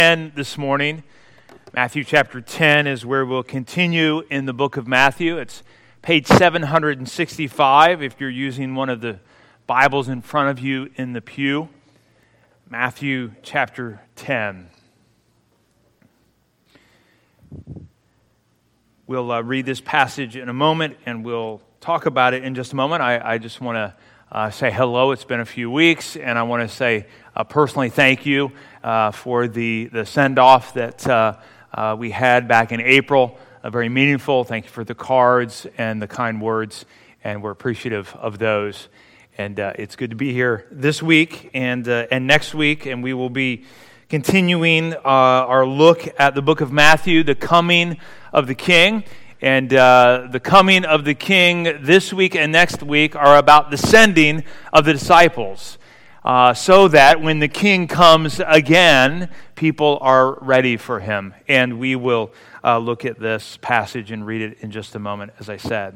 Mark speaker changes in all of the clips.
Speaker 1: 10 this morning. Matthew chapter 10 is where we'll continue in the book of Matthew. It's page 765 if you're using one of the Bibles in front of you in the pew. Matthew chapter 10. We'll read this passage in a moment and we'll talk about it in just a moment. I just want to say hello. It's been a few weeks, and I want to say personally thank you for the send-off that we had back in April. Very meaningful. Thank you for the cards and the kind words, and we're appreciative of those. And it's good to be here this week and next week, and we will be continuing our look at the book of Matthew, the coming of the King. And the coming of the King this week and next week are about the sending of the disciples, so that when the King comes again, people are ready for him. And we will look at this passage and read it in just a moment, as I said.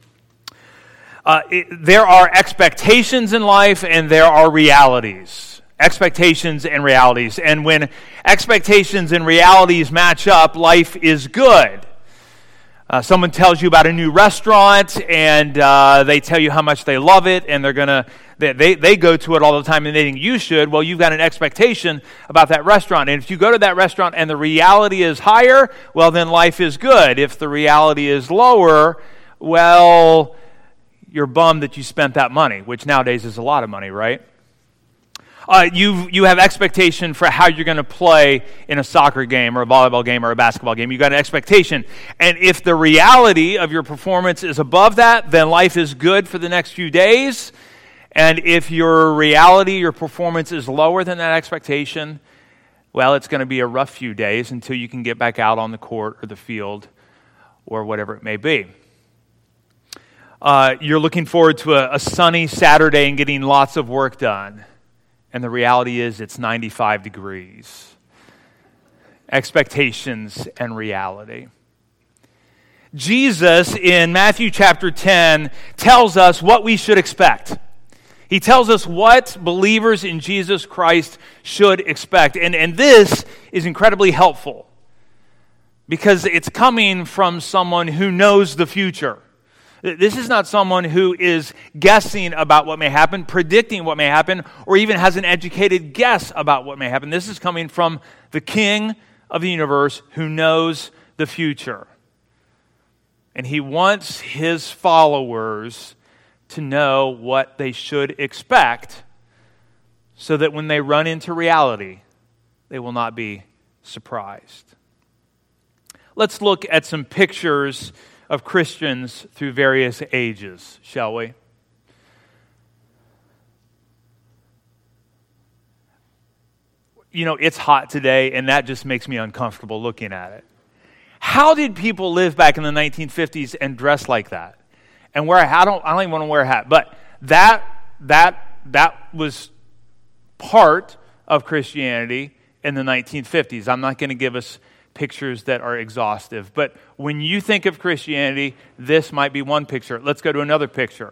Speaker 1: There are expectations in life and there are realities. Expectations and realities. And when expectations and realities match up, life is good. Someone tells you about a new restaurant, and they tell you how much they love it, and they go to it all the time, and they think you should. Well, you've got an expectation about that restaurant, and if you go to that restaurant and the reality is higher, well, then life is good. If the reality is lower, well, you're bummed that you spent that money, which nowadays is a lot of money, right? You have expectation for how you're going to play in a soccer game or a volleyball game or a basketball game. You've got an expectation. And if the reality of your performance is above that, then life is good for the next few days. And if your reality, your performance is lower than that expectation, well, it's going to be a rough few days until you can get back out on the court or the field or whatever it may be. You're looking forward to a sunny Saturday and getting lots of work done. And the reality is it's 95 degrees. Expectations and reality. Jesus in Matthew chapter 10 tells us what we should expect. He tells us what believers in Jesus Christ should expect. And this is incredibly helpful because it's coming from someone who knows the future. This is not someone who is guessing about what may happen, predicting what may happen, or even has an educated guess about what may happen. This is coming from the King of the universe who knows the future. And he wants his followers to know what they should expect so that when they run into reality, they will not be surprised. Let's look at some pictures of Christians through various ages, shall we? You know, it's hot today, and that just makes me uncomfortable looking at it. How did people live back in the 1950s and dress like that? And wear a hat? I don't even want to wear a hat, but that was part of Christianity in the 1950s. I'm not going to give us pictures that are exhaustive. But when you think of Christianity, this might be one picture. Let's go to another picture.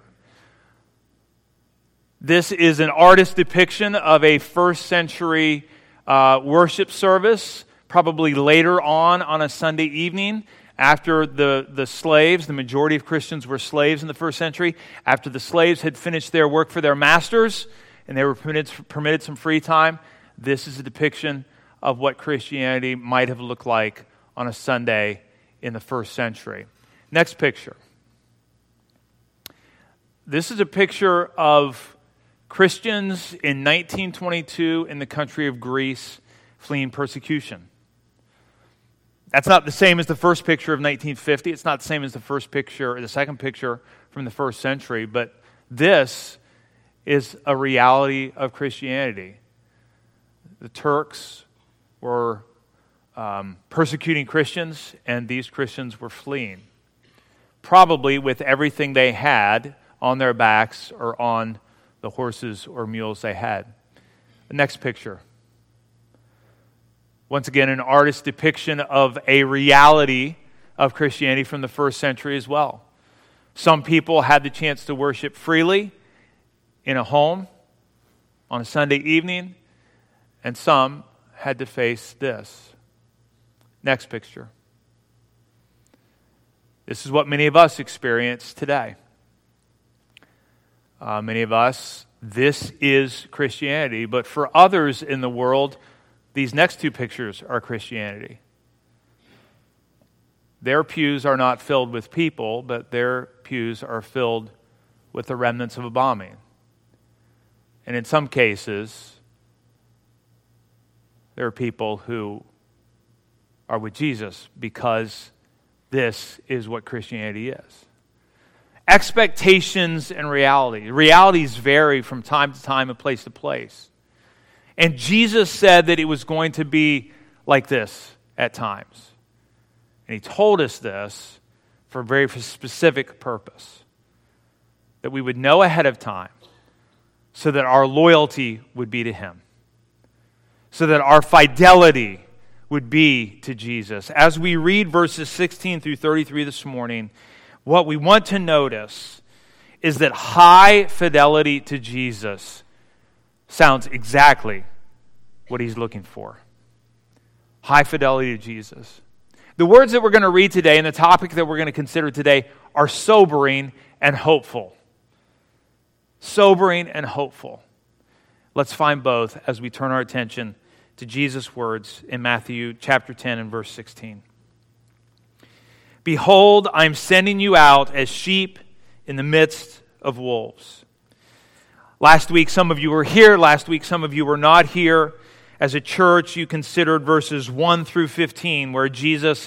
Speaker 1: This is an artist's depiction of a first century worship service, probably later on a Sunday evening, after the slaves, the majority of Christians were slaves in the first century, after the slaves had finished their work for their masters and they were permitted some free time. This is a depiction of what Christianity might have looked like on a Sunday in the first century. Next picture. This is a picture of Christians in 1922 in the country of Greece fleeing persecution. That's not the same as the first picture of 1950. It's not the same as the first picture or the second picture from the first century, but this is a reality of Christianity. The Turks were persecuting Christians, and these Christians were fleeing, probably with everything they had on their backs or on the horses or mules they had. The next picture. Once again, an artist's depiction of a reality of Christianity from the first century as well. Some people had the chance to worship freely in a home on a Sunday evening, and some had to face this. Next picture. This is what many of us experience today. Many of us, this is Christianity, but for others in the world, these next two pictures are Christianity. Their pews are not filled with people, but their pews are filled with the remnants of a bombing. And in some cases, there are people who are with Jesus because this is what Christianity is. Expectations and reality. Realities vary from time to time and place to place. And Jesus said that it was going to be like this at times. And he told us this for a very specific purpose. That we would know ahead of time so that our loyalty would be to him. So that our fidelity would be to Jesus. As we read verses 16 through 33 this morning, what we want to notice is that high fidelity to Jesus sounds exactly what he's looking for. High fidelity to Jesus. The words that we're going to read today and the topic that we're going to consider today are sobering and hopeful. Sobering and hopeful. Let's find both as we turn our attention to Jesus' words in Matthew chapter 10 and verse 16. Behold, I'm sending you out as sheep in the midst of wolves. Last week, some of you were here. Last week, some of you were not here. As a church, you considered verses 1 through 15, where Jesus,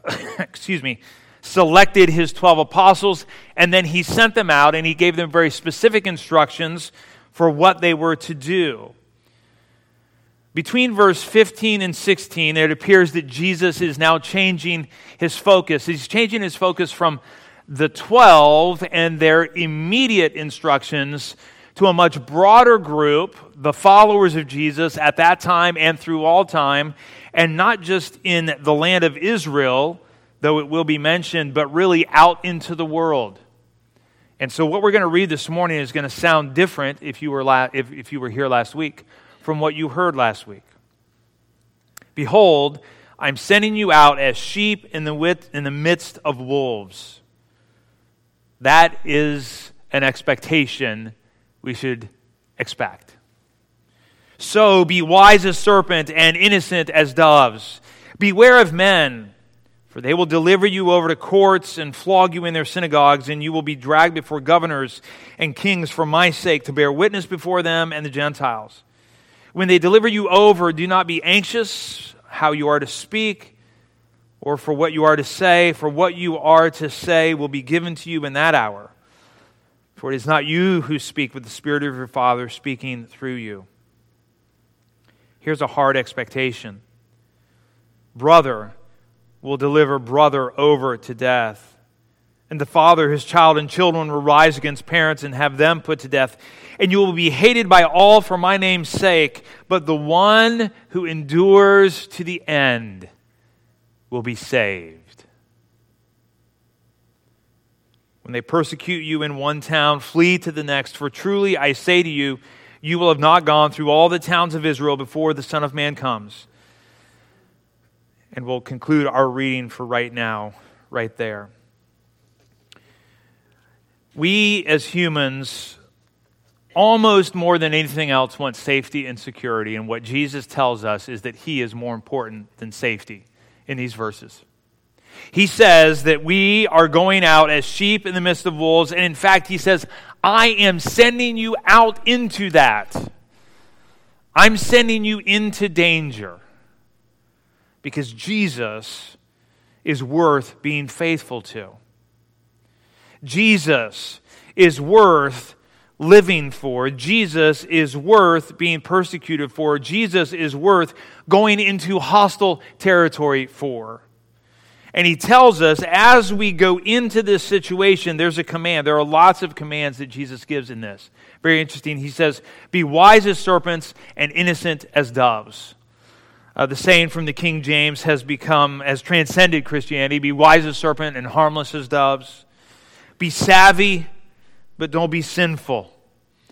Speaker 1: selected his 12 apostles, and then he sent them out, and he gave them very specific instructions for what they were to do. Between verse 15 and 16, it appears that Jesus is now changing his focus. He's changing his focus from the 12 and their immediate instructions to a much broader group, the followers of Jesus at that time and through all time, and not just in the land of Israel, though it will be mentioned, but really out into the world. And so what we're going to read this morning is going to sound different if you were here last week from what you heard last week. Behold, I'm sending you out as sheep in the midst of wolves. That is an expectation we should expect. So be wise as serpent and innocent as doves. Beware of men, for they will deliver you over to courts and flog you in their synagogues, and you will be dragged before governors and kings for my sake to bear witness before them and the Gentiles. When they deliver you over, do not be anxious how you are to speak or for what you are to say, for what you are to say will be given to you in that hour. For it is not you who speak, but the Spirit of your Father speaking through you. Here's a hard expectation. Brother will deliver brother over to death. And the father, his child, and children will rise against parents and have them put to death. And you will be hated by all for my name's sake, but the one who endures to the end will be saved. When they persecute you in one town, flee to the next. For truly I say to you, you will have not gone through all the towns of Israel before the Son of Man comes. And we'll conclude our reading for right now, right there. We as humans, almost more than anything else, want safety and security. And what Jesus tells us is that he is more important than safety in these verses. He says that we are going out as sheep in the midst of wolves. And in fact, he says, I am sending you out into that. I'm sending you into danger. Because Jesus is worth being faithful to. Jesus is worth living for. Jesus is worth being persecuted for. Jesus is worth going into hostile territory for. And he tells us as we go into this situation, there's a command. There are lots of commands that Jesus gives in this. Very interesting. He says, be wise as serpents and innocent as doves. The saying from the King James has transcended Christianity. Be wise as serpent and harmless as doves. Be savvy, but don't be sinful.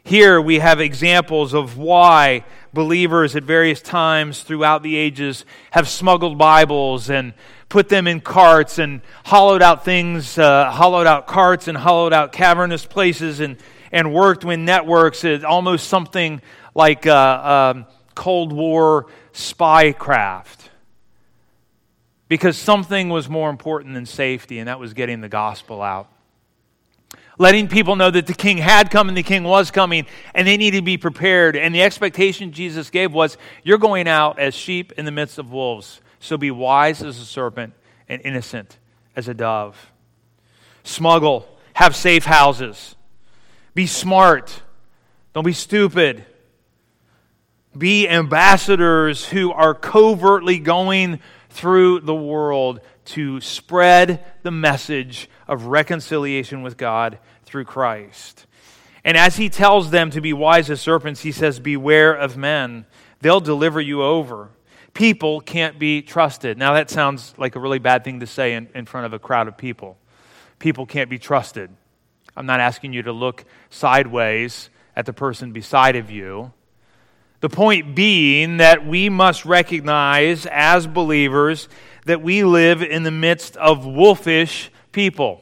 Speaker 1: Here we have examples of why believers at various times throughout the ages have smuggled Bibles and put them in carts and hollowed out things, hollowed out carts and hollowed out cavernous places and worked with networks. It's almost something like Cold War spy craft. Because something was more important than safety, and that was getting the gospel out. Letting people know that the king had come and the king was coming, and they needed to be prepared. And the expectation Jesus gave was, you're going out as sheep in the midst of wolves. So be wise as a serpent and innocent as a dove. Smuggle. Have safe houses. Be smart. Don't be stupid. Be ambassadors who are covertly going through the world to spread the message of reconciliation with God through Christ. And as he tells them to be wise as serpents, he says, beware of men. They'll deliver you over. People can't be trusted. Now that sounds like a really bad thing to say in front of a crowd of people. People can't be trusted. I'm not asking you to look sideways at the person beside of you. The point being that we must recognize as believers that we live in the midst of wolfish people.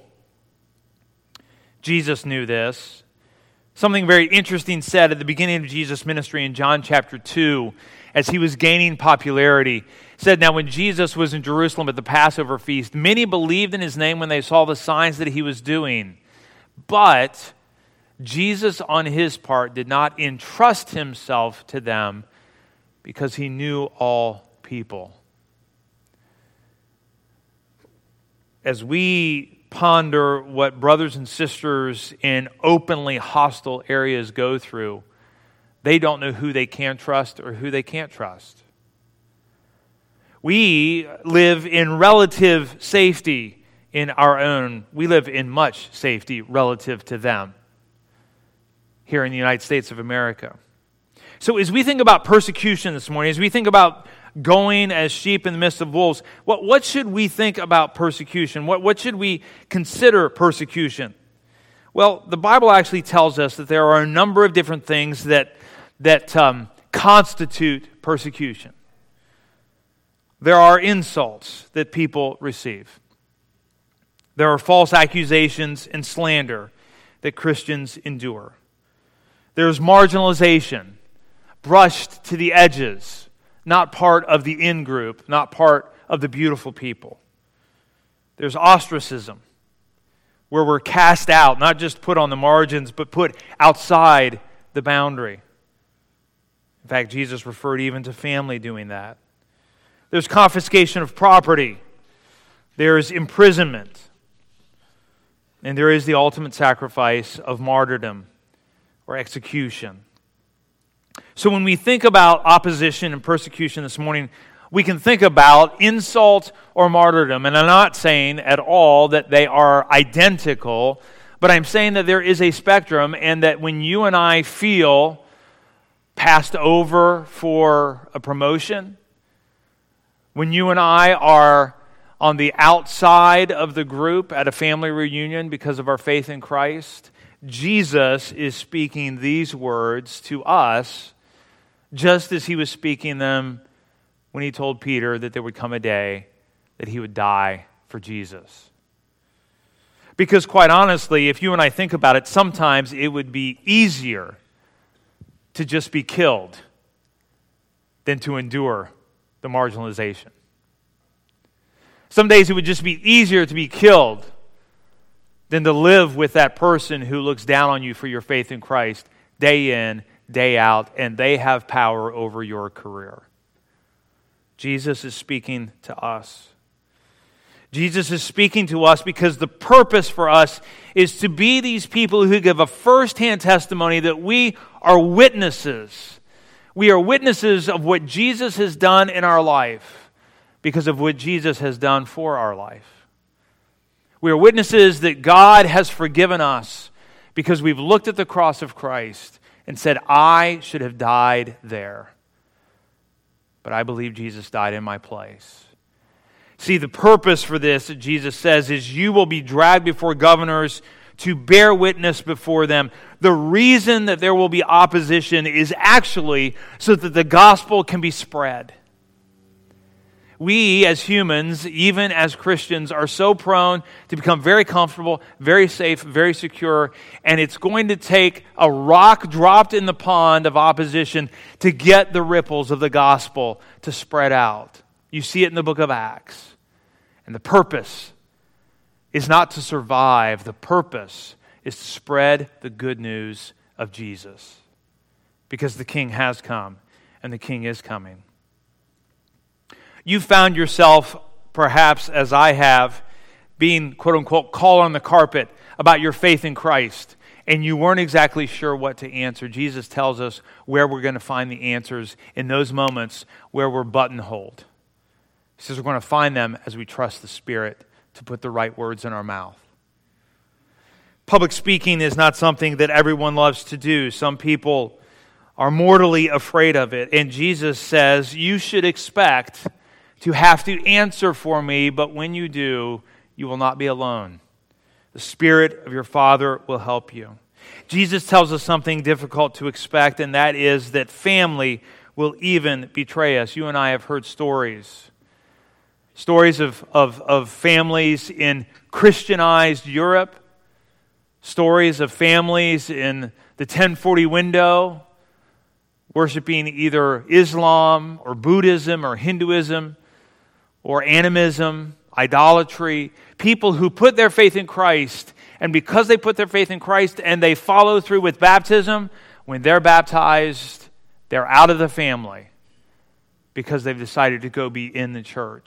Speaker 1: Jesus knew this. Something very interesting said at the beginning of Jesus' ministry in John chapter 2, as he was gaining popularity. Said, now when Jesus was in Jerusalem at the Passover feast, many believed in his name when they saw the signs that he was doing. But Jesus, on his part, did not entrust himself to them because he knew all people. As we ponder what brothers and sisters in openly hostile areas go through, they don't know who they can trust or who they can't trust. We live in relative safety in our own. We live in much safety relative to them here in the United States of America. So as we think about persecution this morning, as we think about going as sheep in the midst of wolves, what should we think about persecution? What should we consider persecution? Well, the Bible actually tells us that there are a number of different things that constitute persecution. There are insults that people receive. There are false accusations and slander that Christians endure. There's marginalization, brushed to the edges, not part of the in-group, not part of the beautiful people. There's ostracism, where we're cast out, not just put on the margins, but put outside the boundary. In fact, Jesus referred even to family doing that. There's confiscation of property. There's imprisonment. And there is the ultimate sacrifice of martyrdom or execution. So when we think about opposition and persecution this morning, we can think about insult or martyrdom. And I'm not saying at all that they are identical, but I'm saying that there is a spectrum, and that when you and I feel passed over for a promotion, when you and I are on the outside of the group at a family reunion because of our faith in Christ, Jesus is speaking these words to us just as he was speaking them when he told Peter that there would come a day that he would die for Jesus. Because quite honestly, if you and I think about it, sometimes it would be easier to just be killed than to endure the marginalization. Some days it would just be easier to be killed than to live with that person who looks down on you for your faith in Christ day in, day out, and they have power over your career. Jesus is speaking to us. Jesus is speaking to us because the purpose for us is to be these people who give a first-hand testimony that we are witnesses. We are witnesses of what Jesus has done in our life because of what Jesus has done for our life. We are witnesses that God has forgiven us because we've looked at the cross of Christ and said, I should have died there. But I believe Jesus died in my place. See, the purpose for this, Jesus says, is you will be dragged before governors to bear witness before them. The reason that there will be opposition is actually so that the gospel can be spread. We as humans, even as Christians, are so prone to become very comfortable, very safe, very secure, and it's going to take a rock dropped in the pond of opposition to get the ripples of the gospel to spread out. You see it in the book of Acts. And the purpose is not to survive. The purpose is to spread the good news of Jesus. Because the King has come and the King is coming. You found yourself, perhaps as I have, being, quote unquote, called on the carpet about your faith in Christ, and you weren't exactly sure what to answer. Jesus tells us where we're going to find the answers in those moments where we're buttonholed. He says we're going to find them as we trust the Spirit to put the right words in our mouth. Public speaking is not something that everyone loves to do. Some people are mortally afraid of it, and Jesus says you should expect to have to answer for me, but when you do, you will not be alone. The Spirit of your Father will help you. Jesus tells us something difficult to expect, and that is that family will even betray us. You and I have heard stories of families in Christianized Europe, stories of families in the 1040 window, worshiping either Islam or Buddhism or Hinduism, or animism, idolatry, people who put their faith in Christ, and because they put their faith in Christ and they follow through with baptism, when they're baptized, they're out of the family because they've decided to go be in the church.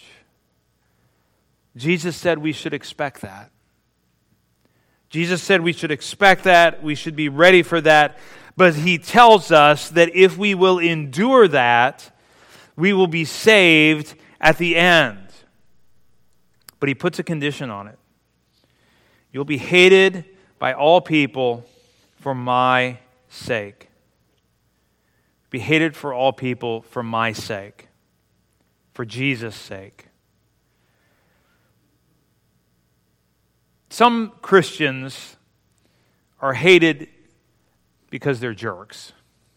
Speaker 1: Jesus said we should expect that. Jesus said we should expect that, we should be ready for that, but he tells us that if we will endure that, we will be saved at the end. But he puts a condition on it. You'll be hated by all people for my sake. Be hated for all people for my sake. For Jesus' sake. Some Christians are hated because they're jerks.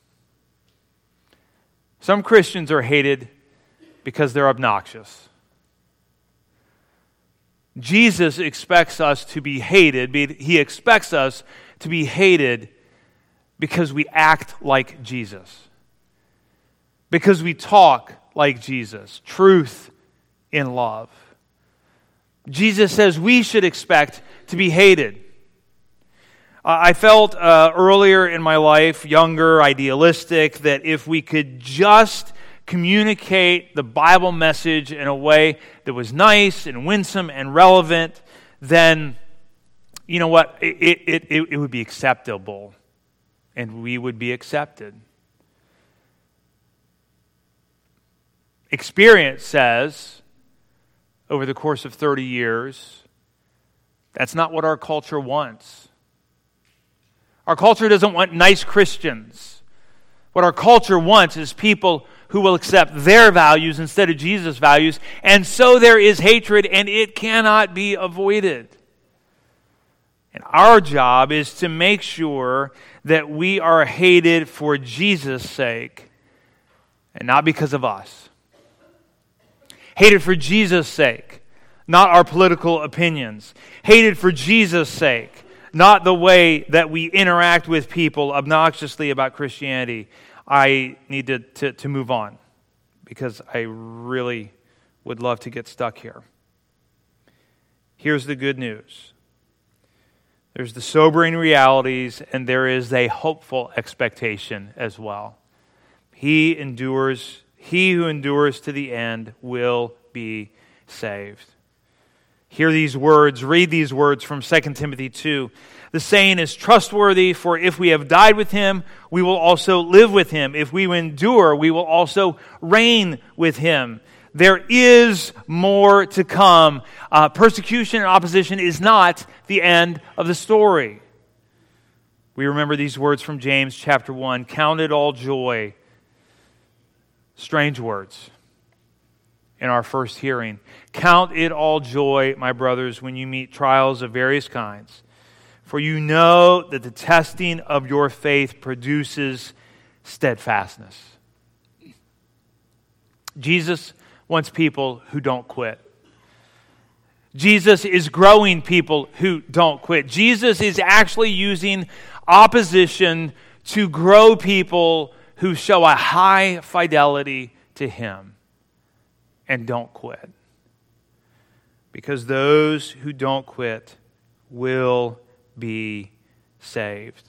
Speaker 1: Some Christians are hated because they're obnoxious. Jesus expects us to be hated. He expects us to be hated because we act like Jesus. Because we talk like Jesus. Truth in love. Jesus says we should expect to be hated. I felt earlier in my life, younger, idealistic, that if we could just communicate the Bible message in a way that was nice and winsome and relevant, then, you know what, it would be acceptable and we would be accepted. Experience says, over the course of 30 years, that's not what our culture wants. Our culture doesn't want nice Christians. What our culture wants is people who will accept their values instead of Jesus' values, and so there is hatred, and it cannot be avoided. And our job is to make sure that we are hated for Jesus' sake, and not because of us. Hated for Jesus' sake, not our political opinions. Hated for Jesus' sake, not the way that we interact with people obnoxiously about Christianity. I need to move on because I really would love to get stuck here. Here's the good news. There's the sobering realities, and there is a hopeful expectation as well. He who endures to the end will be saved. Hear these words, read these words from 2 Timothy 2. The saying is trustworthy, for if we have died with him, we will also live with him. If we endure, we will also reign with him. There is more to come. Persecution and opposition is not the end of the story. We remember these words from James chapter 1. Count it all joy. Strange words in our first hearing. Count it all joy, my brothers, when you meet trials of various kinds. For you know that the testing of your faith produces steadfastness. Jesus wants people who don't quit. Jesus is growing people who don't quit. Jesus is actually using opposition to grow people who show a high fidelity to Him and don't quit. Because those who don't quit will be saved.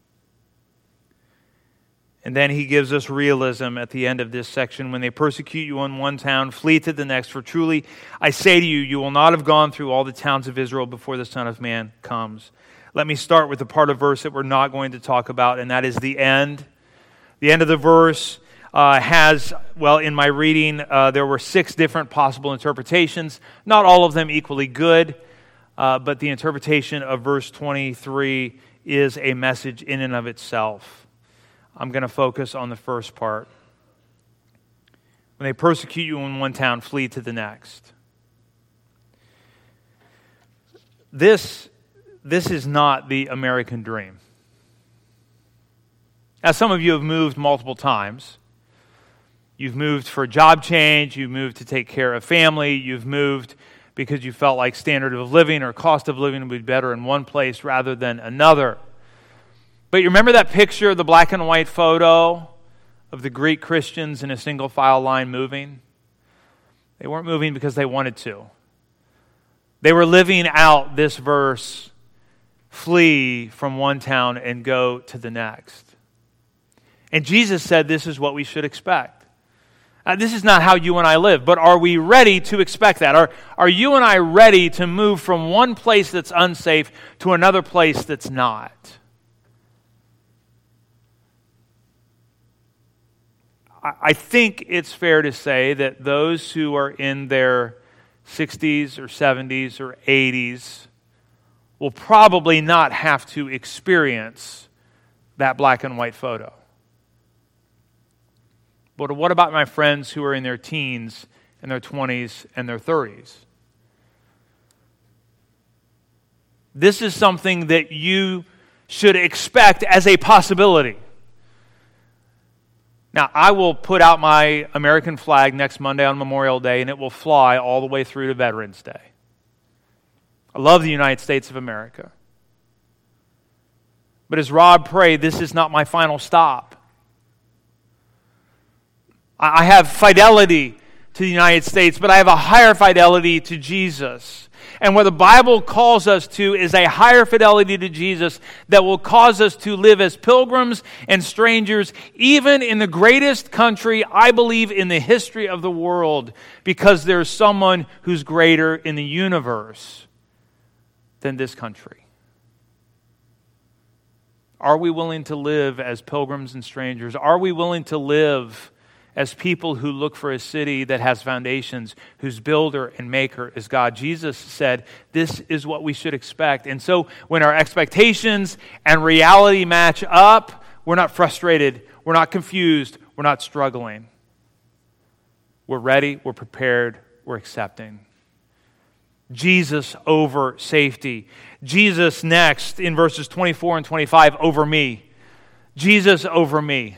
Speaker 1: And then he gives us realism at the end of this section. When they persecute you in one town, flee to the next. For truly, I say to you, you will not have gone through all the towns of Israel before the Son of Man comes. Let me start with the part of verse that we're not going to talk about, and that is the end. The end of the verse in my reading, there were 6 different possible interpretations. Not all of them equally good. But the interpretation of verse 23 is a message in and of itself. I'm going to focus on the first part. When they persecute you in one town, flee to the next. This is not the American dream. Now, some of you have moved multiple times. You've moved for a job change. You've moved to take care of family. You've moved because you felt like standard of living or cost of living would be better in one place rather than another. But you remember that picture, the black and white photo of the Greek Christians in a single file line moving? They weren't moving because they wanted to. They were living out this verse, flee from one town and go to the next. And Jesus said this is what we should expect. This is not how you and I live, but are we ready to expect that? Are you and I ready to move from one place that's unsafe to another place that's not? I think it's fair to say that those who are in their 60s or 70s or 80s will probably not have to experience that black and white photo. But what about my friends who are in their teens and their 20s and their 30s? This is something that you should expect as a possibility. Now, I will put out my American flag next Monday on Memorial Day, and it will fly all the way through to Veterans Day. I love the United States of America. But as Rob prayed, this is not my final stop. I have fidelity to the United States, but I have a higher fidelity to Jesus. And what the Bible calls us to is a higher fidelity to Jesus that will cause us to live as pilgrims and strangers, even in the greatest country, I believe, in the history of the world, because there's someone who's greater in the universe than this country. Are we willing to live as pilgrims and strangers? Are we willing to live as people who look for a city that has foundations, whose builder and maker is God? Jesus said, this is what we should expect. And so when our expectations and reality match up, we're not frustrated, we're not confused, we're not struggling. We're ready, we're prepared, we're accepting. Jesus over safety. Jesus next in verses 24 and 25, over me. Jesus over me.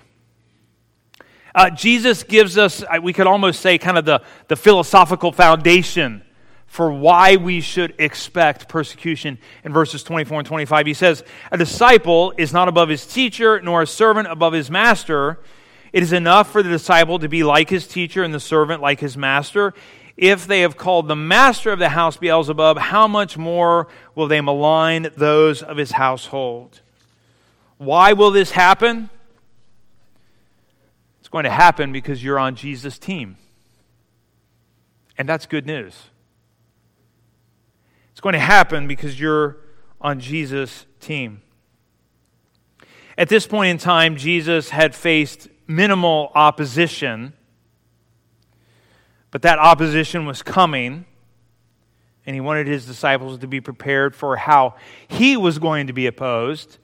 Speaker 1: Jesus gives us, we could almost say, kind of the philosophical foundation for why we should expect persecution in verses 24 and 25. He says, a disciple is not above his teacher, nor a servant above his master. It is enough for the disciple to be like his teacher and the servant like his master. If they have called the master of the house Beelzebub, how much more will they malign those of his household? Why will this happen? It's going to happen because you're on Jesus' team. And that's good news. It's going to happen because you're on Jesus' team. At this point in time, Jesus had faced minimal opposition, but that opposition was coming, and he wanted his disciples to be prepared for how he was going to be opposed.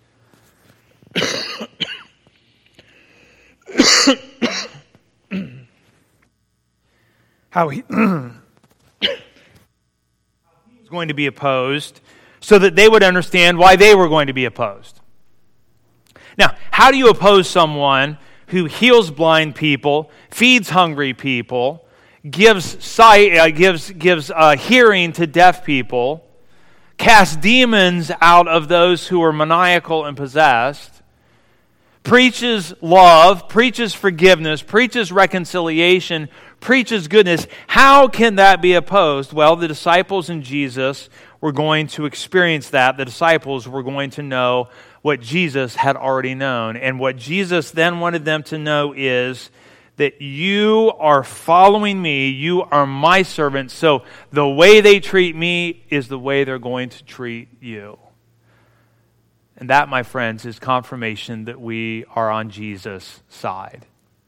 Speaker 1: How he was going to be opposed, so that they would understand why they were going to be opposed. Now, how do you oppose someone who heals blind people, feeds hungry people, gives sight, gives hearing to deaf people, casts demons out of those who are maniacal and possessed, preaches love, preaches forgiveness, preaches reconciliation, preaches goodness? How can that be opposed? Well, the disciples and Jesus were going to experience that. The disciples were going to know what Jesus had already known. And what Jesus then wanted them to know is that you are following me, you are my servants, so the way they treat me is the way they're going to treat you. And that, my friends, is confirmation that we are on Jesus' side.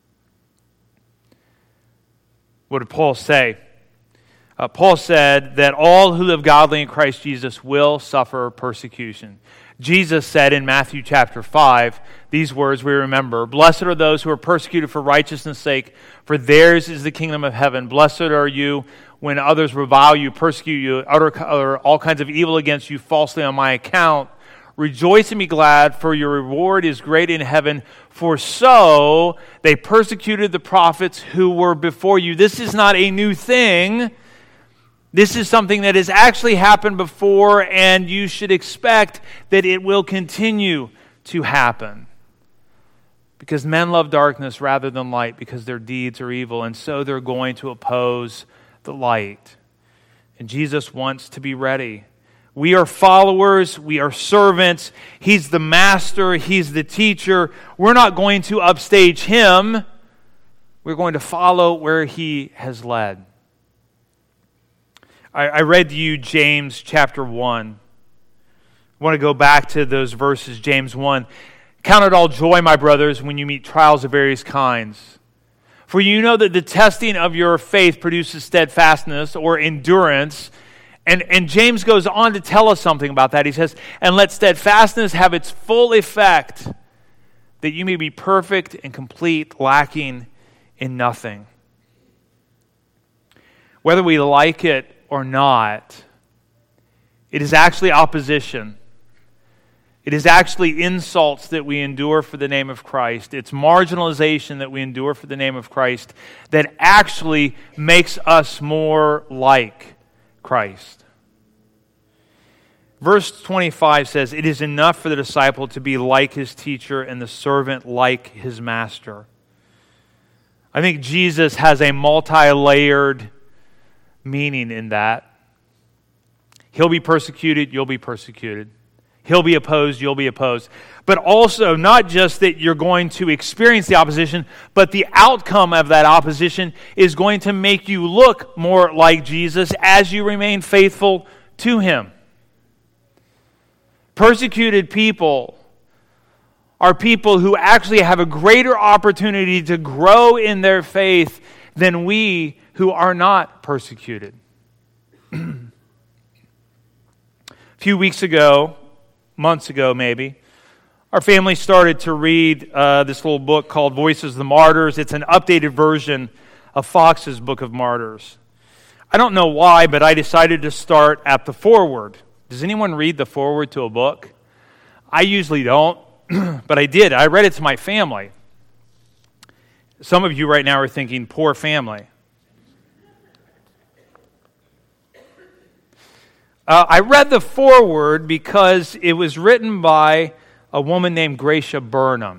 Speaker 1: What did Paul say? Paul said that all who live godly in Christ Jesus will suffer persecution. Jesus said in Matthew chapter 5, these words we remember, "Blessed are those who are persecuted for righteousness' sake, for theirs is the kingdom of heaven. Blessed are you when others revile you, persecute you, utter all kinds of evil against you falsely on my account. Rejoice and be glad, for your reward is great in heaven. For so they persecuted the prophets who were before you." This is not a new thing. This is something that has actually happened before, and you should expect that it will continue to happen. Because men love darkness rather than light, because their deeds are evil, and so they're going to oppose the light. And Jesus wants to be ready. We are followers, we are servants. He's the master, He's the teacher. We're not going to upstage Him. We're going to follow where He has led. I read to you James chapter 1. I want to go back to those verses, James 1. "Count it all joy, my brothers, when you meet trials of various kinds. For you know that the testing of your faith produces steadfastness," or endurance. And James goes on to tell us something about that. He says, "And let steadfastness have its full effect, that you may be perfect and complete, lacking in nothing." Whether we like it or not, it is actually opposition. It is actually insults that we endure for the name of Christ. It's marginalization that we endure for the name of Christ that actually makes us more like Christ. Verse 25 says, "It is enough for the disciple to be like his teacher and the servant like his master." I think Jesus has a multi-layered meaning in that. He'll be persecuted, you'll be persecuted. He'll be opposed, you'll be opposed. But also, not just that you're going to experience the opposition, but the outcome of that opposition is going to make you look more like Jesus as you remain faithful to Him. Persecuted people are people who actually have a greater opportunity to grow in their faith than we who are not persecuted. A few weeks ago, months ago maybe, our family started to read this little book called Voices of the Martyrs. It's an updated version of Fox's Book of Martyrs. I don't know why, but I decided to start at the foreword. Does anyone read the foreword to a book? I usually don't, but I did. I read it to my family. Some of you right now are thinking, poor family. I read the foreword because it was written by a woman named Gracia Burnham.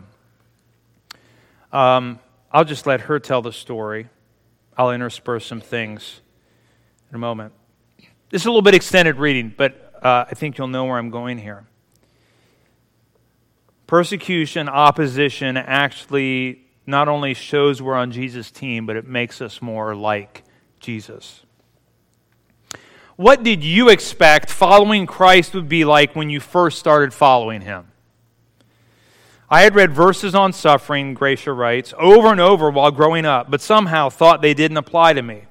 Speaker 1: I'll just let her tell the story. I'll intersperse some things in a moment. This is a little bit extended reading, but I think you'll know where I'm going here. Persecution, opposition actually not only shows we're on Jesus' team, but it makes us more like Jesus. What did you expect following Christ would be like when you first started following Him? I had read verses on suffering, Gracia writes, over and over while growing up, but somehow thought they didn't apply to me.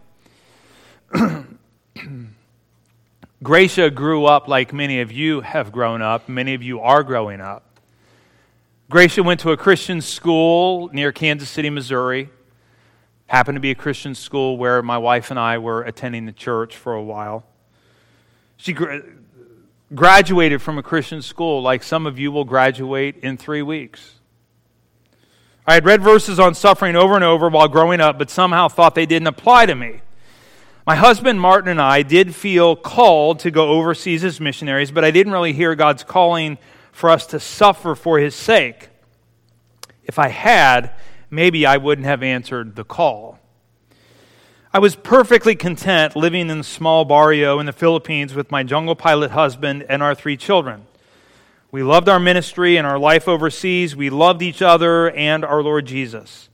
Speaker 1: Gracia grew up like many of you have grown up. Many of you are growing up. Gracia went to a Christian school near Kansas City, Missouri. Happened to be a Christian school where my wife and I were attending the church for a while. graduated from a Christian school like some of you will graduate in 3 weeks. I had read verses on suffering over and over while growing up, but somehow thought they didn't apply to me. My husband, Martin, and I did feel called to go overseas as missionaries, but I didn't really hear God's calling for us to suffer for His sake. If I had, maybe I wouldn't have answered the call. I was perfectly content living in a small barrio in the Philippines with my jungle pilot husband and our 3 children. We loved our ministry and our life overseas. We loved each other and our Lord Jesus.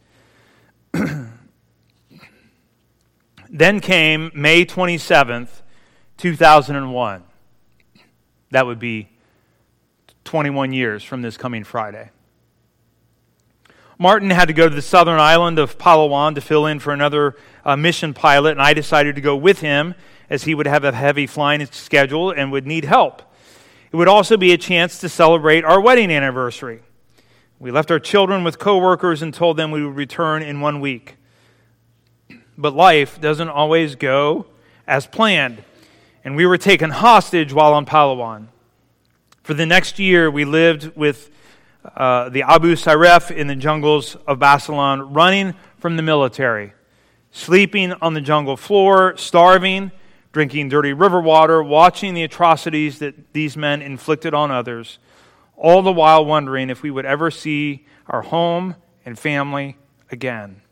Speaker 1: Then came May 27th, 2001. That would be 21 years from this coming Friday. Martin had to go to the southern island of Palawan to fill in for another mission pilot, and I decided to go with him as he would have a heavy flying schedule and would need help. It would also be a chance to celebrate our wedding anniversary. We left our children with coworkers and told them we would return in 1 week. But life doesn't always go as planned, and we were taken hostage while on Palawan. For the next year, we lived with the Abu Sayyaf in the jungles of Basilan, running from the military, sleeping on the jungle floor, starving, drinking dirty river water, watching the atrocities that these men inflicted on others, all the while wondering if we would ever see our home and family again.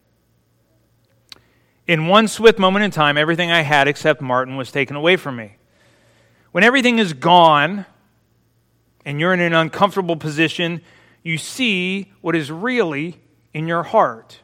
Speaker 1: In one swift moment in time, everything I had except Martin was taken away from me. When everything is gone and you're in an uncomfortable position, you see what is really in your heart.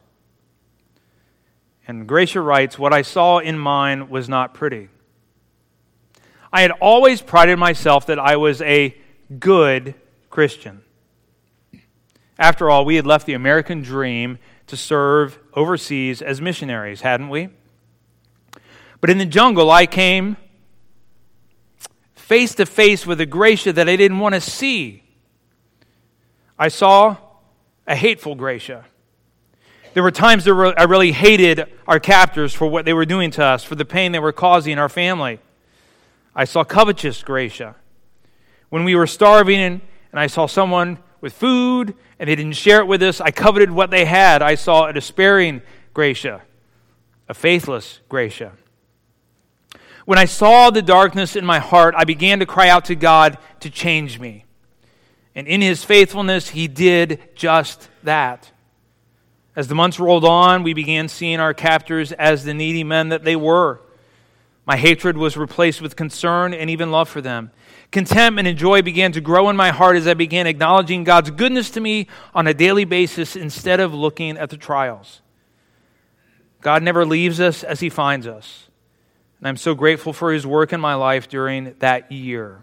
Speaker 1: And Gracia writes, what I saw in mine was not pretty. I had always prided myself that I was a good Christian. After all, we had left the American dream to serve overseas as missionaries, hadn't we? But in the jungle, I came face to face with a Gracia that I didn't want to see. I saw a hateful Gracia. There were times that I really hated our captors for what they were doing to us, for the pain they were causing our family. I saw covetous Gracia. When we were starving and I saw someone with food and they didn't share it with us, I coveted what they had. I saw a despairing Gracia, a faithless Gracia. When I saw the darkness in my heart, I began to cry out to God to change me. And in His faithfulness, He did just that. As the months rolled on, we began seeing our captors as the needy men that they were. My hatred was replaced with concern and even love for them. Contentment and joy began to grow in my heart as I began acknowledging God's goodness to me on a daily basis instead of looking at the trials. God never leaves us as He finds us. And I'm so grateful for His work in my life during that year.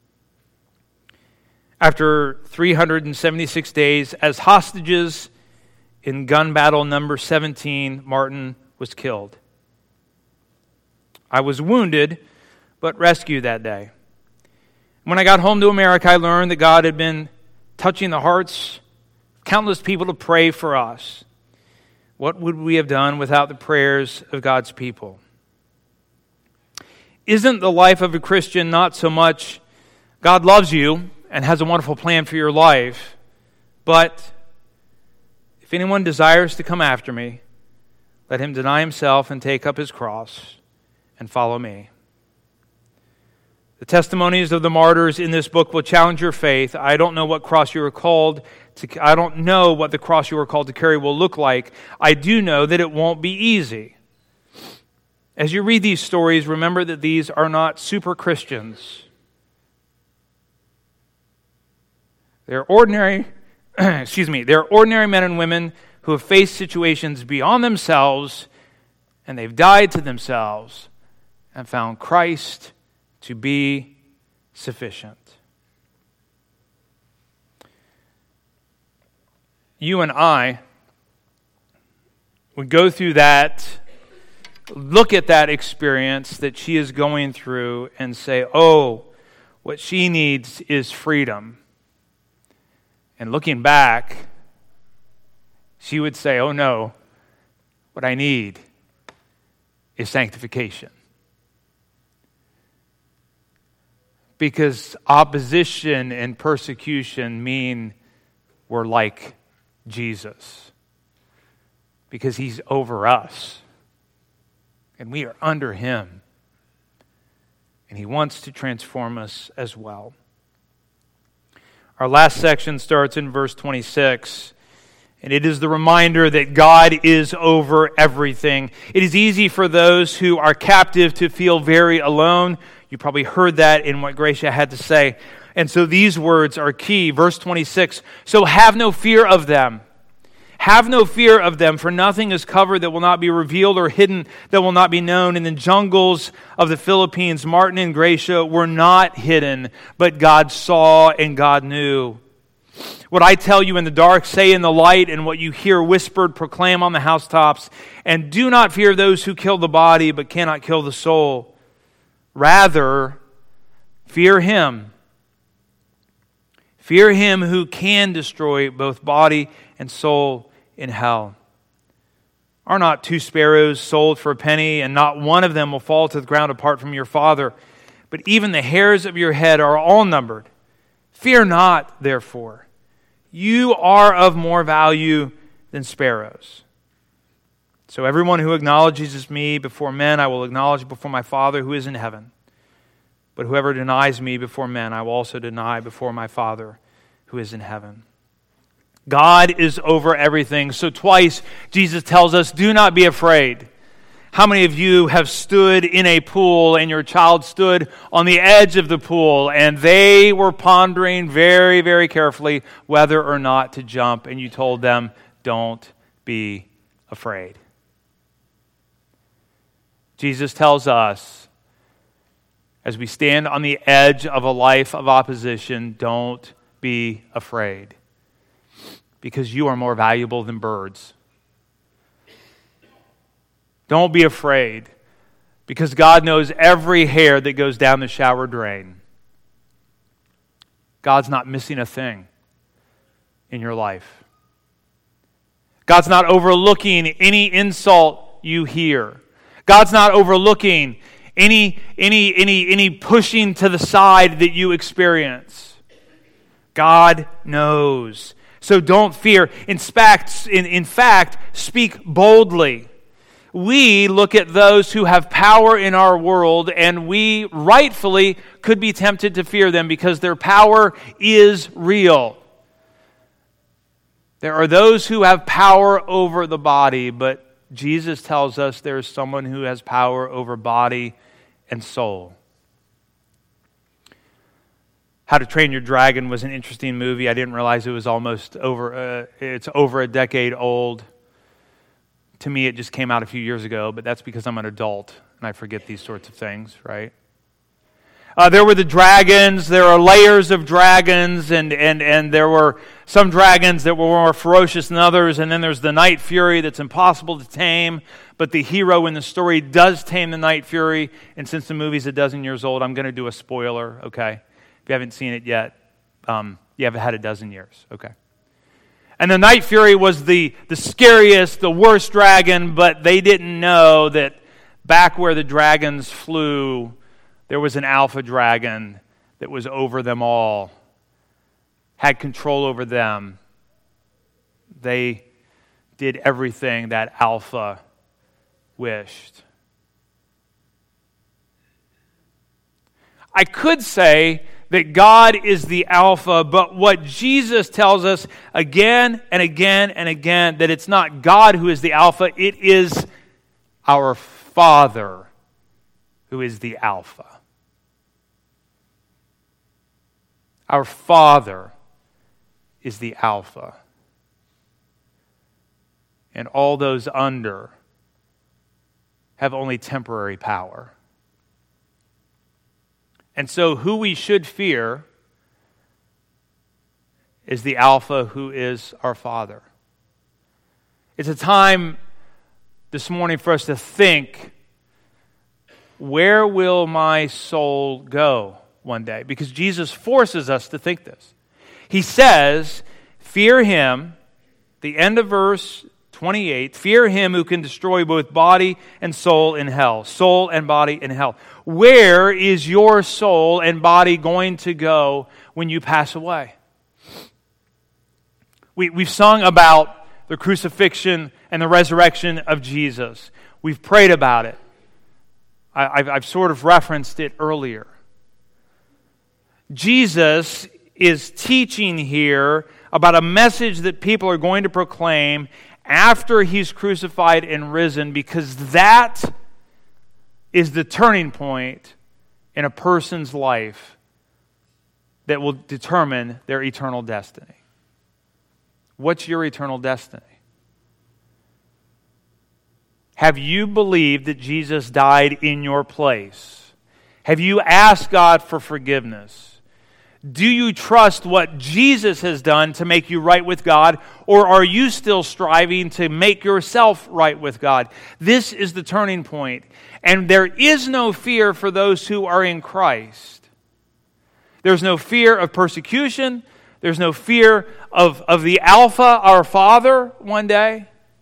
Speaker 1: After 376 days as hostages in gun battle number 17, Martin was killed. I was wounded, but rescued that day. When I got home to America, I learned that God had been touching the hearts of countless people to pray for us. What would we have done without the prayers of God's people? Isn't the life of a Christian not so much God loves you and has a wonderful plan for your life, but if anyone desires to come after me, let him deny himself and take up his cross and follow me. The testimonies of the martyrs in this book will challenge your faith. I don't know what cross you are called to. I don't know what the cross you are called to carry will look like. I do know that it won't be easy. As you read these stories, remember that these are not super Christians. They're ordinary, they're ordinary men and women who have faced situations beyond themselves, and they've died to themselves and found Christ to be sufficient. You and I would go through that, look at that experience that she is going through and say, oh, what she needs is freedom. And looking back, she would say, oh no, what I need is sanctification. Because opposition and persecution mean we're like Jesus. Because he's over us. And we are under him. And he wants to transform us as well. Our last section starts in verse 26. And it is the reminder that God is over everything. It is easy for those who are captive to feel very alone. You probably heard that in what Gracia had to say. And so these words are key. Verse 26, so have no fear of them. Have no fear of them, for nothing is covered that will not be revealed or hidden that will not be known. In the jungles of the Philippines, Martin and Gracia were not hidden, but God saw and God knew. What I tell you in the dark, say in the light, and what you hear whispered, proclaim on the housetops. And do not fear those who kill the body, but cannot kill the soul. Rather, fear him. Fear him who can destroy both body and soul in hell. Are not 2 sparrows sold for a penny, and not one of them will fall to the ground apart from your Father? But even the hairs of your head are all numbered. Fear not, therefore. You are of more value than sparrows. So everyone who acknowledges me before men, I will acknowledge before my Father who is in heaven. But whoever denies me before men, I will also deny before my Father who is in heaven. God is over everything. So twice Jesus tells us, do not be afraid. How many of you have stood in a pool and your child stood on the edge of the pool and they were pondering very, very carefully whether or not to jump, and you told them, don't be afraid? Jesus tells us, as we stand on the edge of a life of opposition, don't be afraid, because you are more valuable than birds. Don't be afraid, because God knows every hair that goes down the shower drain. God's not missing a thing in your life. God's not overlooking any insult you hear. God's not overlooking any pushing to the side that you experience. God knows. So don't fear. In fact, speak boldly. We look at those who have power in our world, and we rightfully could be tempted to fear them because their power is real. There are those who have power over the body, but Jesus tells us there is someone who has power over body and soul. How to Train Your Dragon was an interesting movie. I didn't realize it was it's over a decade old. To me, it just came out a few years ago, but that's because I'm an adult and I forget these sorts of things, right? There were the dragons. There are layers of dragons, and there were some dragons that were more ferocious than others, and then there's the Night Fury that's impossible to tame, but the hero in the story does tame the Night Fury, and since the movie's a dozen years old, I'm going to do a spoiler, okay? If you haven't seen it yet, you haven't had a dozen years, okay? And the Night Fury was the scariest, the worst dragon, but they didn't know that back where the dragons flew, there was an alpha dragon that was over them all, had control over them. They did everything that alpha wished. I could say that God is the Alpha, but what Jesus tells us again and again and again, that it's not God who is the Alpha, it is our Father who is the Alpha. Our Father is the Alpha. And all those under have only temporary power. And so who we should fear is the Alpha, who is our Father. It's a time this morning for us to think, where will my soul go one day? Because Jesus forces us to think this. He says, fear him, the end of verse 28, fear him who can destroy both body and soul in hell. Soul and body in hell. Where is your soul and body going to go when you pass away? We've sung about the crucifixion and the resurrection of Jesus. We've prayed about it. I've sort of referenced it earlier. Jesus is teaching here about a message that people are going to proclaim after he's crucified and risen, because that is the turning point in a person's life that will determine their eternal destiny. What's your eternal destiny? Have you believed that Jesus died in your place? Have you asked God for forgiveness? Do you trust what Jesus has done to make you right with God, or are you still striving to make yourself right with God? This is the turning point. And there is no fear for those who are in Christ. There's no fear of persecution. There's no fear of the Alpha, our Father, one day.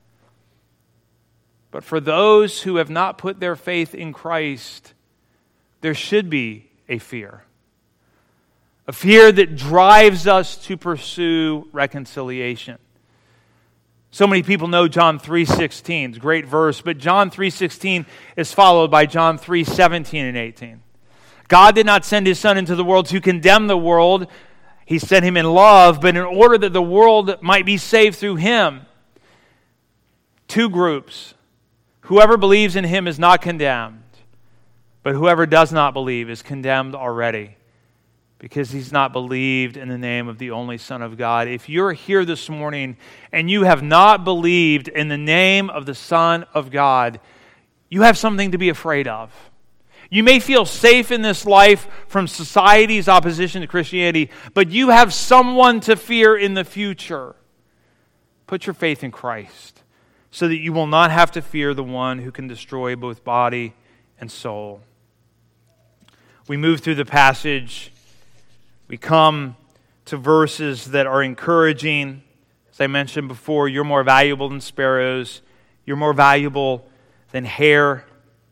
Speaker 1: But for those who have not put their faith in Christ, there should be a fear. A fear that drives us to pursue reconciliation. So many people know John 3:16. It's a great verse, but John 3:16 is followed by John 3:17 and 18. God did not send his Son into the world to condemn the world. He sent him in love, but in order that the world might be saved through him. Two groups. Whoever believes in him is not condemned, but whoever does not believe is condemned already, because he's not believed in the name of the only Son of God. If you're here this morning and you have not believed in the name of the Son of God, you have something to be afraid of. You may feel safe in this life from society's opposition to Christianity, but you have someone to fear in the future. Put your faith in Christ so that you will not have to fear the one who can destroy both body and soul. We move through the passage. We come to verses that are encouraging. As I mentioned before, you're more valuable than sparrows. You're more valuable than hair.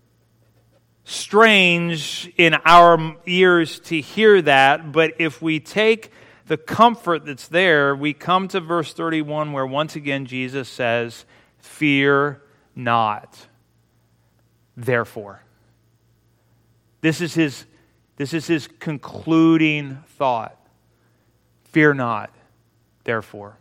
Speaker 1: Strange in our ears to hear that, but if we take the comfort that's there, we come to verse 31 where once again Jesus says, fear not. Therefore. This is his concluding thought. Fear not, therefore.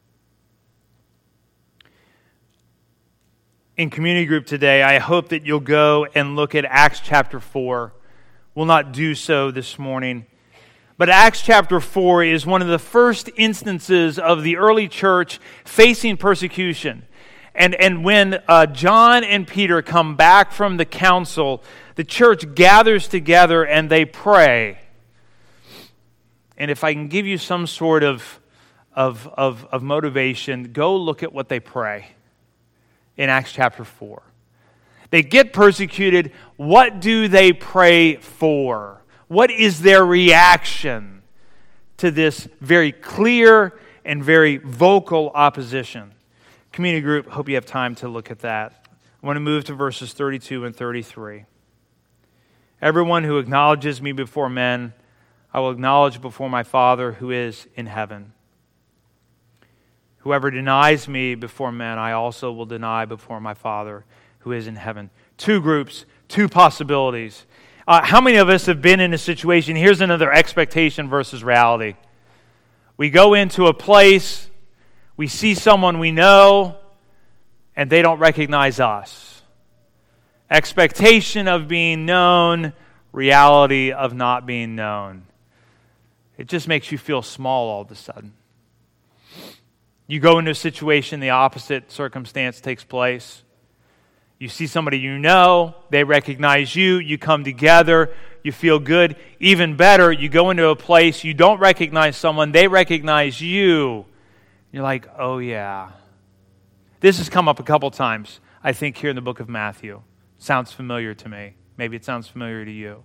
Speaker 1: In community group today, I hope that you'll go and look at Acts chapter 4. We'll not do so this morning. But Acts chapter 4 is one of the first instances of the early church facing persecution. And when John and Peter come back from the council, the church gathers together and they pray. And if I can give you some sort of motivation, go look at what they pray in Acts chapter 4. They get persecuted. What do they pray for? What is their reaction to this very clear and very vocal opposition? Community group, hope you have time to look at that. I want to move to verses 32 and 33. Everyone who acknowledges me before men, I will acknowledge before my Father who is in heaven. Whoever denies me before men, I also will deny before my Father who is in heaven. Two groups, two possibilities. How many of us have been in a situation? Here's another expectation versus reality. We go into a place, we see someone we know, and they don't recognize us. Expectation of being known, reality of not being known. It just makes you feel small all of a sudden. You go into a situation, the opposite circumstance takes place. You see somebody you know, they recognize you, you come together, you feel good. Even better, you go into a place, you don't recognize someone, they recognize you. You're like, oh yeah. This has come up a couple times, I think, here in the book of Matthew. Sounds familiar to me. Maybe it sounds familiar to you.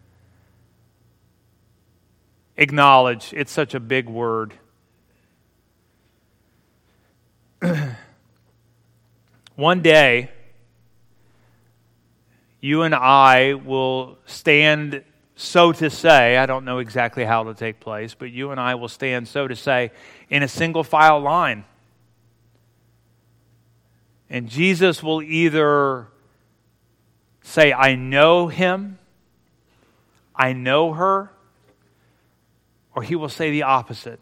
Speaker 1: Acknowledge, it's such a big word. One day, you and I will stand, so to say, I don't know exactly how it'll take place, but you and I will stand, so to say, in a single file line. And Jesus will either say, I know him, I know her, or he will say the opposite.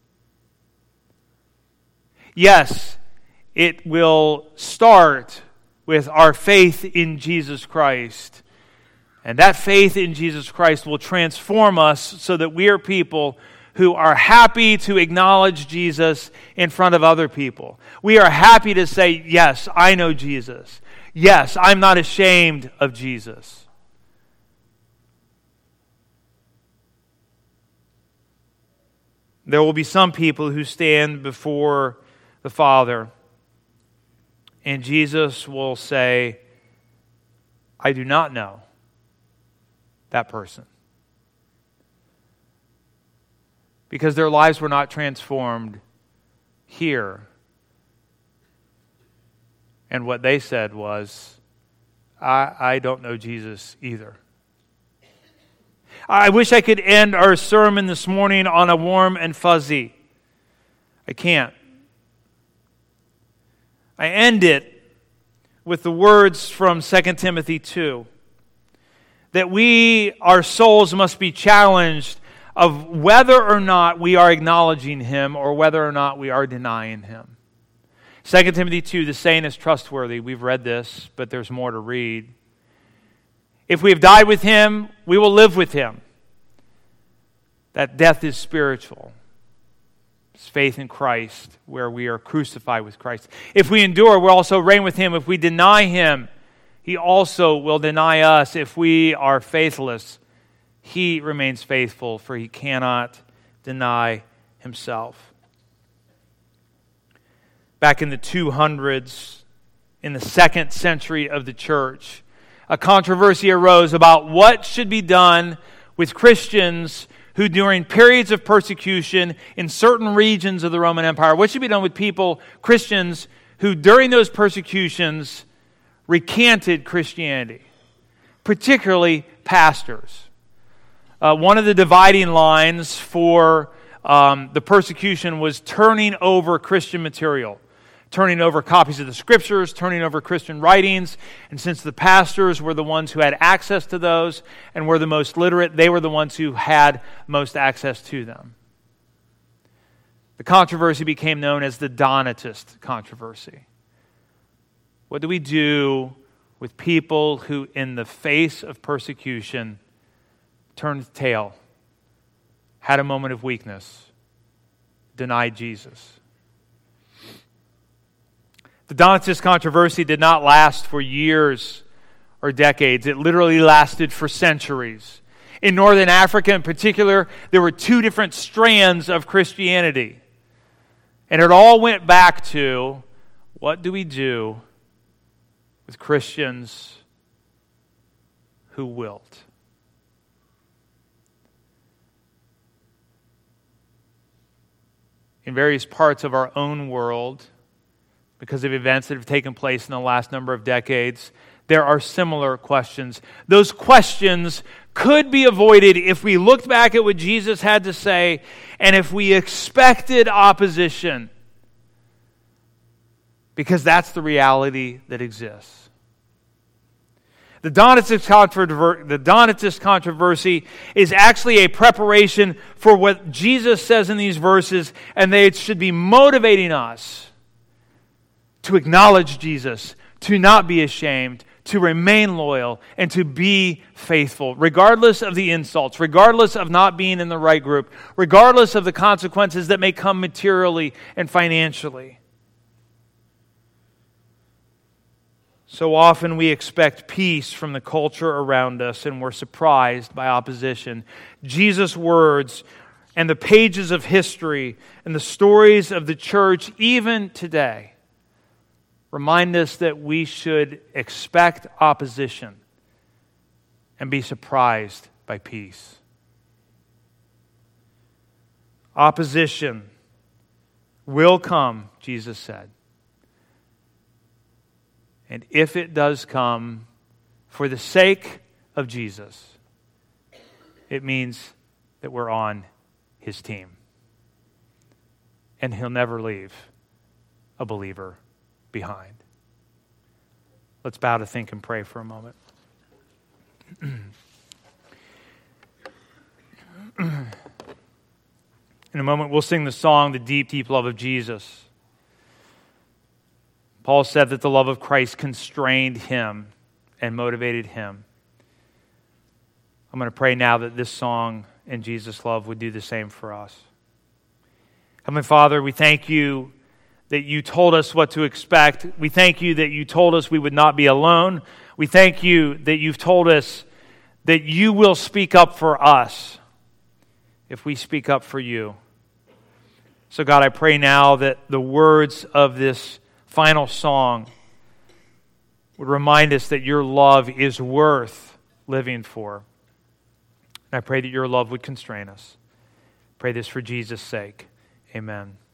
Speaker 1: Yes, it will start with our faith in Jesus Christ. And that faith in Jesus Christ will transform us so that we are people who are happy to acknowledge Jesus in front of other people. We are happy to say, yes, I know Jesus. Yes, I'm not ashamed of Jesus. There will be some people who stand before the Father, and Jesus will say, I do not know that person. Because their lives were not transformed here. And what they said was, I don't know Jesus either. I wish I could end our sermon this morning on a warm and fuzzy. I can't. I end it with the words from 2 Timothy 2. That our souls must be challenged of whether or not we are acknowledging him or whether or not we are denying him. 2 Timothy 2, the saying is trustworthy. We've read this, but there's more to read. If we have died with him, we will live with him. That death is spiritual. It's faith in Christ, where we are crucified with Christ. If we endure, we'll also reign with him. If we deny him, he also will deny us. If we are faithless, he remains faithful, for he cannot deny himself. Back in the 200s, in the 2nd century of the church, a controversy arose about what should be done with Christians who during periods of persecution in certain regions of the Roman Empire, what should be done with people, Christians, who during those persecutions recanted Christianity, particularly pastors. One of the dividing lines for the persecution was turning over Christian material, turning over copies of the Scriptures, turning over Christian writings. And since the pastors were the ones who had access to those and were the most literate, they were the ones who had most access to them. The controversy became known as the Donatist controversy. What do we do with people who, in the face of persecution, turned the tail, had a moment of weakness, denied Jesus? The Donatist controversy did not last for years or decades. It literally lasted for centuries. In northern Africa in particular, there were 2 different strands of Christianity. And it all went back to, what do we do with Christians who wilt? In various parts of our own world, because of events that have taken place in the last number of decades, there are similar questions. Those questions could be avoided if we looked back at what Jesus had to say and if we expected opposition, because that's the reality that exists. The Donatist controversy is actually a preparation for what Jesus says in these verses, and they should be motivating us to acknowledge Jesus, to not be ashamed, to remain loyal, and to be faithful, regardless of the insults, regardless of not being in the right group, regardless of the consequences that may come materially and financially. So often we expect peace from the culture around us, and we're surprised by opposition. Jesus' words and the pages of history and the stories of the church, even today, remind us that we should expect opposition and be surprised by peace. Opposition will come, Jesus said. And if it does come for the sake of Jesus, it means that we're on his team. And he'll never leave a believer behind. Let's bow to think and pray for a moment. In a moment, we'll sing the song, The Deep, Deep Love of Jesus. Paul said that the love of Christ constrained him and motivated him. I'm going to pray now that this song and Jesus' love would do the same for us. Heavenly Father, we thank you that you told us what to expect. We thank you that you told us we would not be alone. We thank you that you've told us that you will speak up for us if we speak up for you. So God, I pray now that the words of this final song would remind us that your love is worth living for. And I pray that your love would constrain us. Pray this for Jesus' sake. Amen.